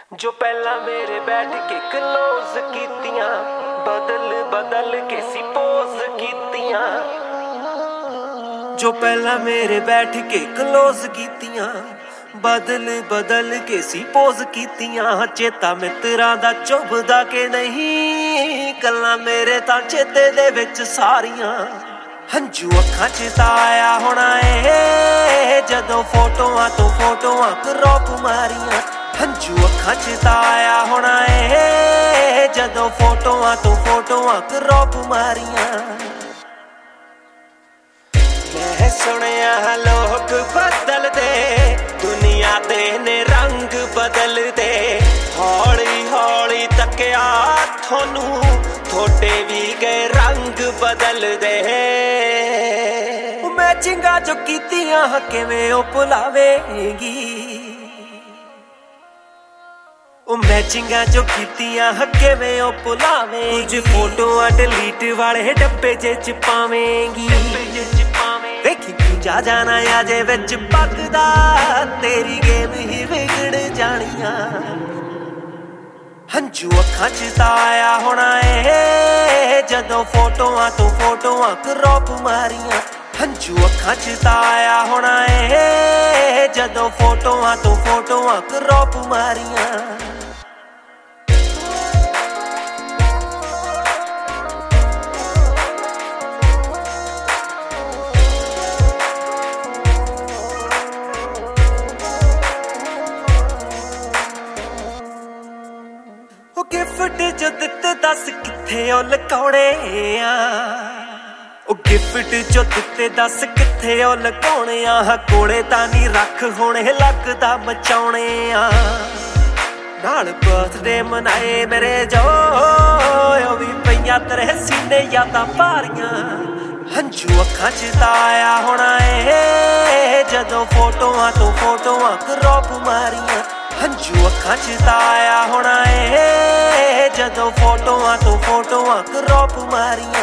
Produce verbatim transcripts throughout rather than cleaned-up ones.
जो पहला मेरे बैठ के क्लोज कीतियां बदल बदल के सी पोज कीतियां जो पहला मेरे बैठ के क्लोज कीतियां बदल बदल के सी पोज कीतियां चेता मित्रां दा चुभदा के नहीं गल्लां मेरे तां चेते दे विच सारियां हंजू अखां च तां आया होना ए जदों फोटोआं तो फोटोआं क्रॉप मारियां हंजू अखां च तां आया होना ए जदों फोटोआं तो फोटोआं क्रॉप मारियां मैं सुनिया लोग बदलदे दुनिया दे ने रंग बदलदे हौली हौली तकिया थोनू थोड़े भी गए रंग बदलदे मैचिंगा जो कीतियां किवें ओ भुलावेगी ओ मैचिंगा जो कीतियां किवें ओ भुलावेगी कुछ फोटोआं डिलीट वाले डब्बे च पावेंगी वेखी जा जाना अजे विच पकदा तेरी गेम ही बिगड़ जानियां हंजू अखां च तां आया होना ए जदों फोटोआं तो फोटोआं क्रॉप मारियां हंजू अखां च तां आया होना ए जदों फोटोआं तो फोटोआं क्रॉप मारियां गिफ्ट जो दिते दस किथे ओ लकाउणे आ ओ गिफ्ट जो दिते दस किथे ओ लकाउणे आ कोले तां नी रख हुणे लगदा मचाउणे आ नाल बर्थडे मनाए मेरे जो ओ वी पईयां तेरे सीने यादां भारियां हंजू अखां च तां आया होना ए जदों फोटोआं तो फोटोआं क्रॉप मारियां हंजू अखां च तां आया होना ए जदों फोटोआं तो फोटोआं क्रॉप मारियां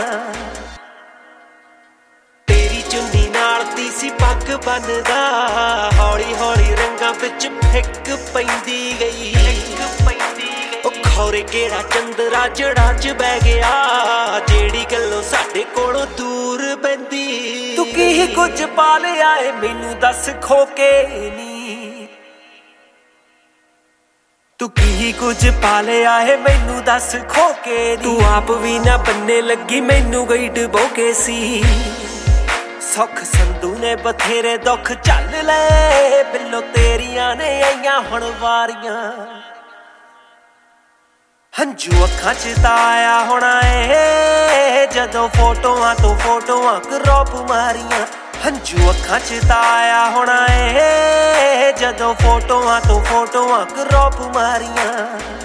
तेरी चुन्नी नाल दी सी पग बनदा हौली हौली रंगां विच फिक पैंदी गई ओ खौरे केड़ा चंदरा जड़ा च बह गया जेड़ी गल्लों साडे कोलों दूर पैंदी तू की कुछ पा लिया ए मैनू दस खोके नी तू की कुछ पा लिया है मैनू दस खोके तू आप भी ना बनने लगी मैनू गई डबो के सी सुख संधू ने बथेरे दुख झल ले बिल्लो तेरियां ने आईयां हुण वारियां हंजू अखां च तां आया होना ए जदों फोटोआं तो फोटोआं क्रॉप मारियां हंजू अखां च तां आया होना ए जदों फोटोआं तो फोटोआं क्रॉप मारियां।